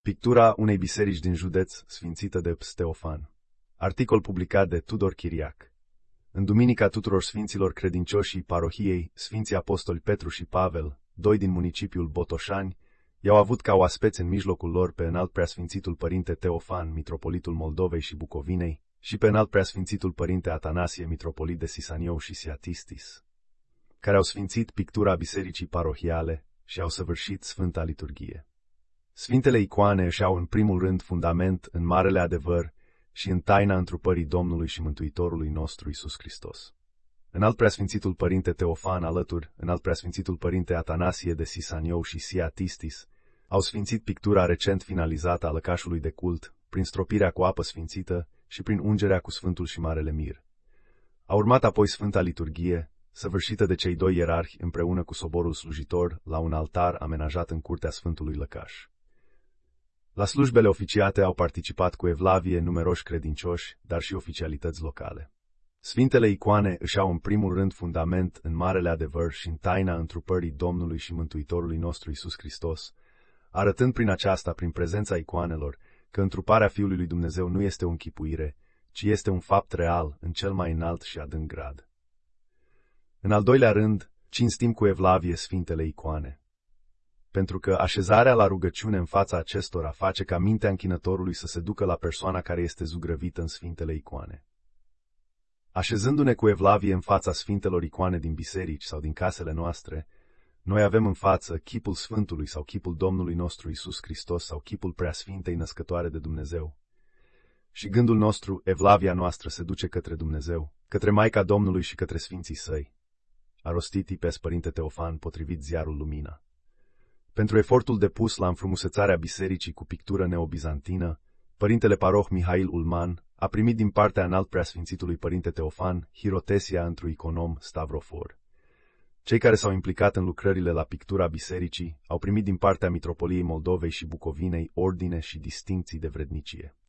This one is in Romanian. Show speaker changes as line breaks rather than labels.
Pictura unei biserici din județ sfințită de Teofan. Articol publicat de Tudor Chiriac. În duminica tuturor sfinților credincioșii parohiei, Sfinții Apostoli Petru și Pavel, doi din municipiul Botoșani, i-au avut ca oaspeți în mijlocul lor pe înalt preasfințitul părinte Teofan, mitropolitul Moldovei și Bucovinei, și pe înalt preasfințitul părinte Atanasie, mitropolit de Sisaniou și Siatistis, care au sfințit pictura bisericii parohiale și au săvârșit Sfânta Liturghie. Sfintele icoane își au în primul rând fundament în marele adevăr și în taina întrupării Domnului și Mântuitorului nostru Iisus Hristos. Înalt preasfințitul părinte Teofan alături, înalt preasfințitul părinte Atanasie de Sisaniou și Siatistis, au sfințit pictura recent finalizată a lăcașului de cult, prin stropirea cu apă sfințită și prin ungerea cu Sfântul și Marele Mir. A urmat apoi Sfânta Liturghie, săvârșită de cei doi ierarhi împreună cu soborul slujitor la un altar amenajat în curtea Sfântului Lăcaș. La slujbele oficiate au participat cu evlavie numeroși credincioși, dar și oficialități locale. Sfintele icoane își au în primul rând fundament în marele adevăr și în taina întrupării Domnului și Mântuitorului nostru Iisus Hristos, arătând prin aceasta, prin prezența icoanelor, că întruparea Fiului lui Dumnezeu nu este o închipuire, ci este un fapt real în cel mai înalt și adânc grad. În al doilea rând, cinstim cu evlavie sfintele icoane, pentru că așezarea la rugăciune în fața acestora face ca mintea închinătorului să se ducă la persoana care este zugrăvită în sfintele icoane. Așezându-ne cu evlavie în fața sfintelor icoane din biserici sau din casele noastre, noi avem în față chipul Sfântului sau chipul Domnului nostru Iisus Hristos sau chipul Preasfintei Născătoare de Dumnezeu. Și gândul nostru, evlavia noastră, se duce către Dumnezeu, către Maica Domnului și către Sfinții Săi. A rostit Ipes părinte Teofan potrivit ziarul Lumina. Pentru efortul depus la înfrumusețarea bisericii cu pictură neobizantină, părintele paroh Mihail Ulman a primit din partea înalt preasfințitului părinte Teofan hirotesia într-un iconom Stavrofor. Cei care s-au implicat în lucrările la pictura bisericii au primit din partea Mitropoliei Moldovei și Bucovinei ordine și distincții de vrednicie.